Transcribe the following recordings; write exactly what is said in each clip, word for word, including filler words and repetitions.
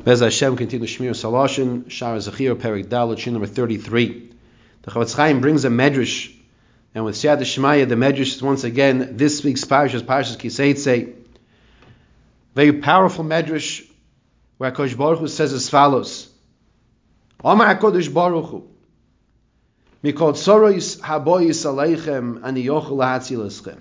Bez Hashem continue Shmir Salashin, Shara Zechir, Perik Dalet, Shin number thirty-three. The Chavetz Chaim brings a medrash, and with Siyat Shemaya, the medrash is once again this week's parashas, Parashas Kiseitzei. Very powerful medrash, where HaKadosh Baruch Hu says as follows: Amar HaKadosh Baruch Hu, Mikol Tzorois Haboyis Aleichem Ani Yochel Lahatzil Eschem.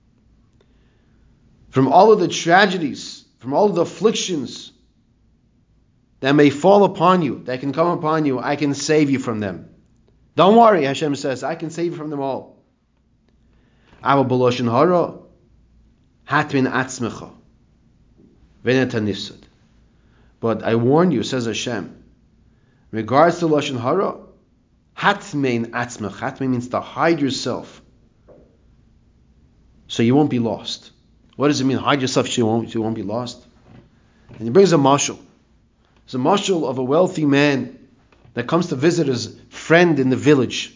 From all of the tragedies, from all of the afflictions that may fall upon you, that can come upon you, I can save you from them. Don't worry, Hashem says, I can save you from them all. Aval b'loshen hara hatmin atzmecha v'net hanifsad. But I warn you, says Hashem, in regards to loshen hara, hatmein atzmecha. Hatmein means to hide yourself, so you won't be lost. What does it mean, hide yourself so you won't, so you won't be lost? And he brings a mashal. It's a mashal of a wealthy man that comes to visit his friend in the village.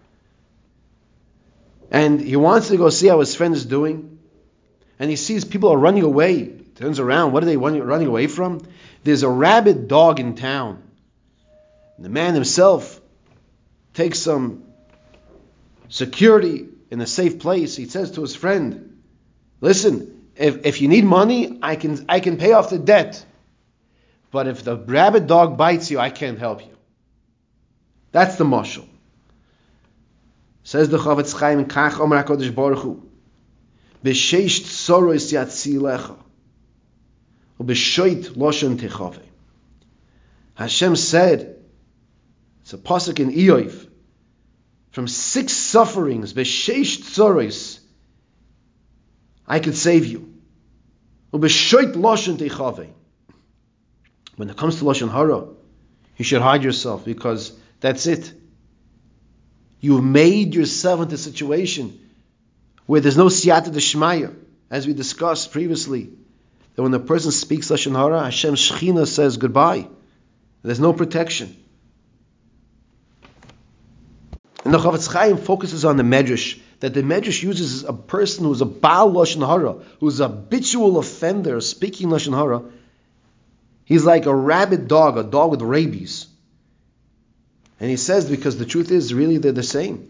And he wants to go see how his friend is doing. And he sees people are running away. He turns around. What are they running away from? There's a rabid dog in town. And the man himself takes some security in a safe place. He says to his friend, listen, if, if you need money, I can I can pay off the debt. But if the rabid dog bites you, I can't help you. That's the mashal. Says the Chavetz Chaim, Kach Omer HaKadosh Baruch Hu, B'sheish tzorois yatzilecha, U'b'shoit loshen techave. Hashem said, it's a pasuk in Iyov, from six sufferings, B'sheish tzorois, I could save you. U'b'shoit loshen techave. When it comes to loshen hara, you should hide yourself, because that's it. You've made yourself into a situation where there's no siyata d'shmaya, as we discussed previously, that when a person speaks lashon hara, Hashem's shechina says goodbye. There's no protection. And the Chavetz Chaim focuses on the medrash, that the medrash uses a person who's a baal lashon hara, who's a habitual offender speaking lashon hara. He's like a rabid dog, a dog with rabies. And he says, because the truth is, really they're the same.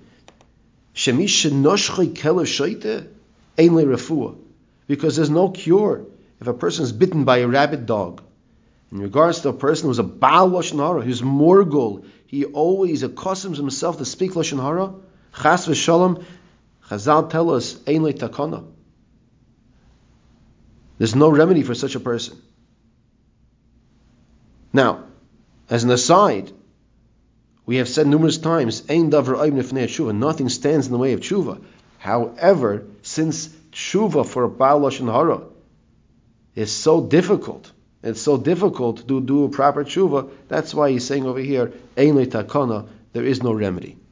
Because there's no cure if a person is bitten by a rabid dog. In regards to a person who's a Baal Lashon Hara, who's morgul, he always accustoms himself to speak Lashon Hara, Chas v'shalom, Chazal tell us, Ein le takana. There's no remedy for such a person. Now, as an aside, we have said numerous times, Ein davar oim lifnei tshuva, nothing stands in the way of tshuva. However, since tshuva for a Baal Lashon Hara is so difficult, it's so difficult to do a proper tshuva, that's why he's saying over here, Ein le takana, there is no remedy.